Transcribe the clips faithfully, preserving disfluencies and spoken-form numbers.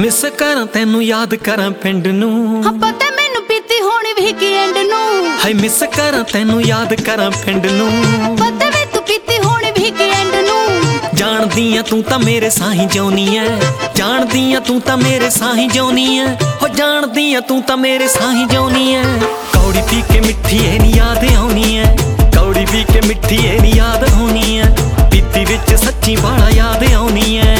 Miss करा तेनू याद करा पिंड नू हाँ पता मैनू पीती होनी वीकेंड नू हाय मिस करा तेनू याद करा पिंड नू पता वे तू पीती होनी वीकेंड नू जानदी आ तू तां मेरे साही जिउनी ऐ जानदी आ तू तां मेरे साही जिउनी ऐ हो जानदी आ तू तां मेरे साही जिउनी ऐ कौड़ी पी के मिठी ए नी याद आउनी ऐ कौड़ी पी के मिठी ए नी याद आउनी ऐ पीती विच सच्ची बाला याद आउनी ऐ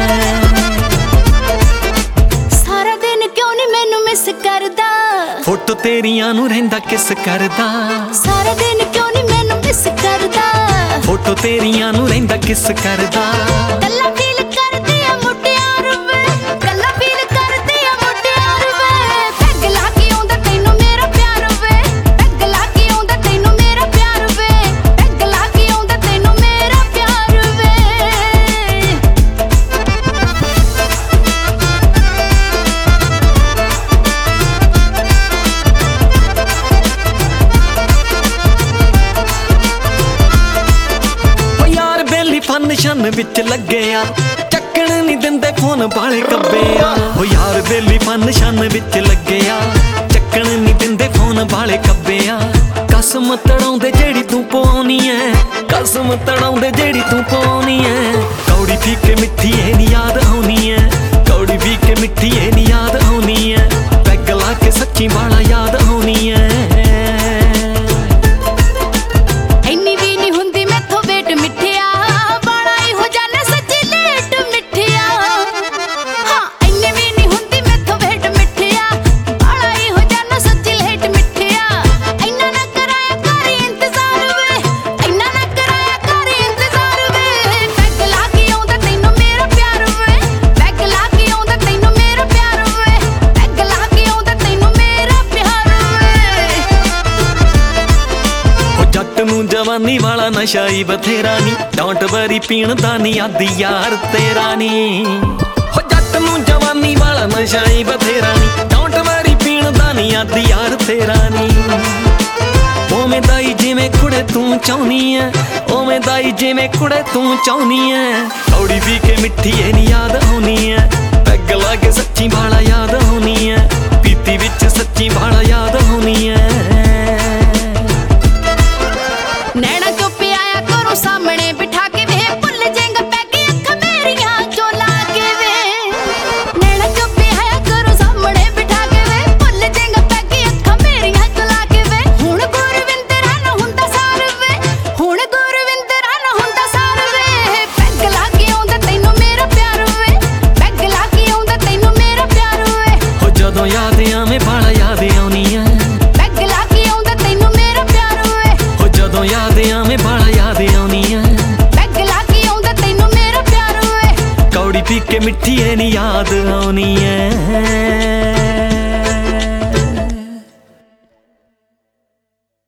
मिस करदा फोटो तेरियां नू रहिंदा किस करदा सारा दिन क्यों नहीं मैनू मिस करदा फोटो तेरियां नू रहिंदा किस करदा कल्ला फील करदी आ मुटियार वे कल्ला फील करदी आ मुटियार वे पैग ला के आउंदा तैनू मेरा प्यार वे पैग ला के आउंदा तैनू मेरा प्यार वे पैग ला के आउंदा तैनू मेरा प्यार वे फंक्शन विच लगे आ चक्कण नहीं दिंदे फोन बाले कब्बे आ ओ यार बेली फंक्शन विच लगे आ चक्कण नहीं दिंदे फोन बाले कब्बे आ कसम तड़ाउंदे जेड़ी तू पवाउनी ऐ कसम तड़ाउंदे जेड़ी तू पवाउनी ऐ कौड़ी पी के मिठी ए नी याद आउनी ऐ कौड़ी पी के मिठी ए नी याद आउनी ऐ पैग ला के सच्ची बाला याद आउनी ऐ जवानी वाला नशा ही बथेरा नी डोंट वरी पीण दा नी आदी यार तेरा नी हो जट नू जवानी वाला नशा ही बथेरा नी डोंट वरी पीण दा नी आदी यार तेरा नी ओवें दाई जिवें कुड़े तू चाहुनी ऐ ओवें दाई जिवें कुड़े तू चाहुनी ऐ कौड़ी पी के मिठी ए नी याद आउनी ऐ पैग ला के सच्ची बाला याद आउनी ऐ पीती विच सच्ची बाला याद आउनी ऐ नैना क्यों पियाया करो सामने बिठा के वे भुल जाएगा पैके अखां मेरियां जो लागे वे नैना क्यों पियाया करो सामने बिठा के वे भुल जाएगा पैके अखां मेरियां जो लागे वे हुण गुरविंदरा ना हुंदा सार वे हुण गुरविंदरा ना हुंदा सार वे पैग ला के आउंदा तैनू मेरा प्यार वे पैग ला के आउंदा तैनू मेरा प्यार वे हो जदों याद आवे बाला याद आउनी ऐ पैग ला के आउंदा तैनू मेरा प्यार वे हो जदों याद आवे बाला याद आउनी ऐ पैग ला के आउंदा तैनू मेरा प्यार वे कौड़ी पी के मिठी ए नी याद आउनी ऐ।